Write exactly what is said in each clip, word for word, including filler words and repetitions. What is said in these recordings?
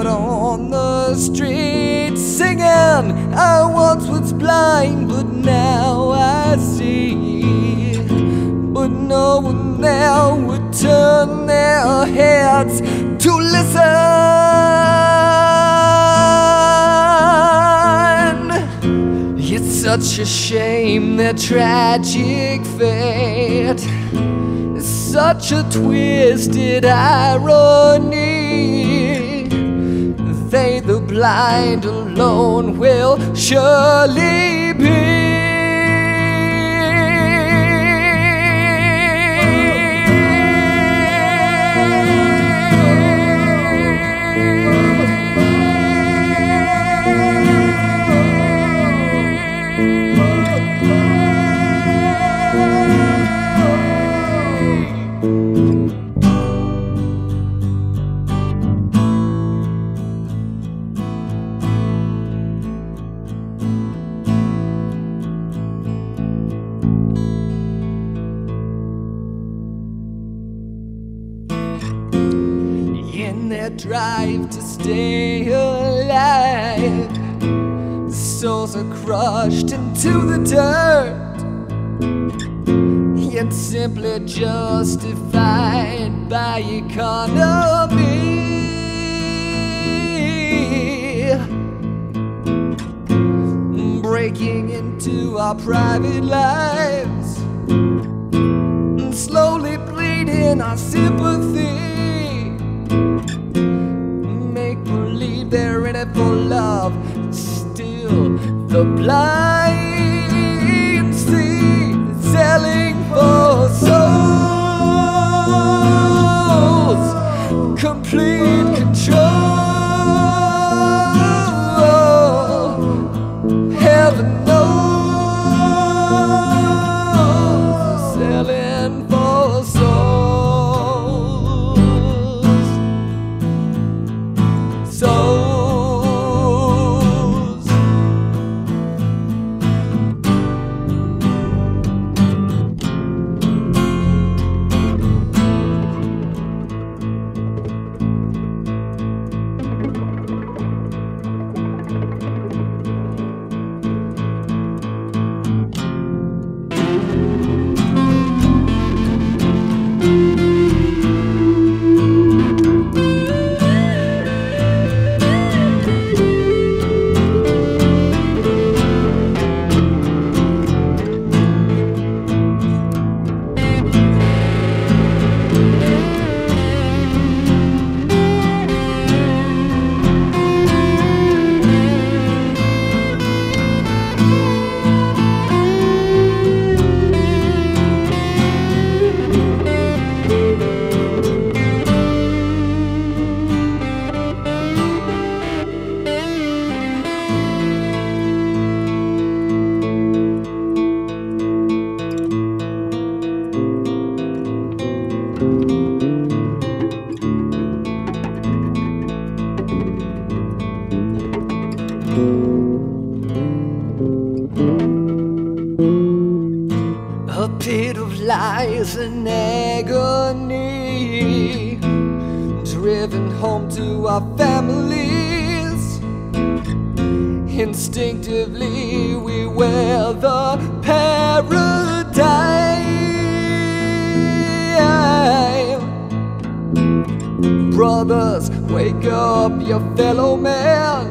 out on the street singing, I once was blind, but now I see. But no one there would turn their heads to listen. It's such a shame, their tragic fate, such a twisted irony. They, the blind alone, will surely be. In their drive to stay alive, souls are crushed into the dirt, yet simply justified by economy. Breaking into our private lives, slowly bleeding our sympathy. They're in it for love, still the blind see, selling for souls, complete control. Heaven knows, selling for souls. So a pit of lies and agony, driven home to our families. Instinctively we wear the paradigm. Brothers, wake up your fellow man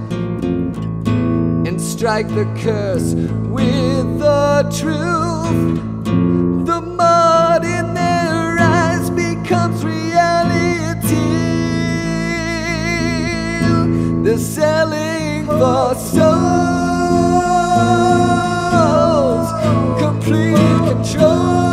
and strike the curse with the truth. The mud in their eyes becomes reality. They're selling for souls, complete control.